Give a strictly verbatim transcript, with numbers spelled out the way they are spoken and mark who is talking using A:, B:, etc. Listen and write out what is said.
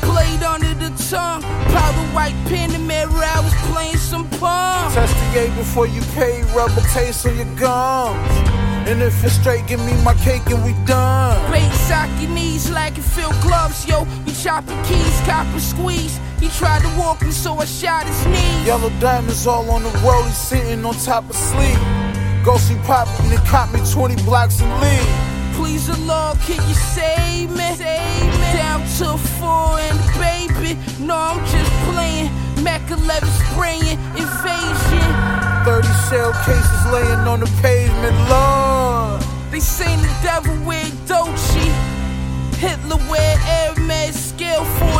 A: Blade under the tongue, powder white pen, the mirror, I was playing some palm.
B: Test the gate before you pay, rubber taste on your gums. And if it's straight, give me my cake and we done.
A: Bait sock your knees like it feel gloves, yo. We chopping keys, copper squeeze. He tried to walk me, so I shot his knees.
B: Yellow diamonds all on the road, he's sitting on top of sleep. Ghosty poppin' and caught me twenty blocks and leave.
A: Please the Lord, can you save me? Save me. Down to four and baby, no, I'm just playing. Mac eleven spraying, invasion.
B: thirty shell cases laying on the pavement, Lord.
A: They say the devil wear Dolce, Hitler wear Hermes, scale four